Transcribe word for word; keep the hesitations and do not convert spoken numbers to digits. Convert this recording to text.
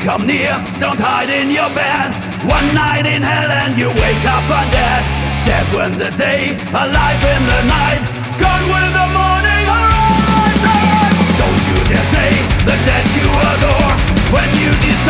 come near, don't hide in your bed. One night in hell and you wake up undead. Dead when the day, alive in the night, gone with the morning horizon. Don't you dare say the dead you adore when you decide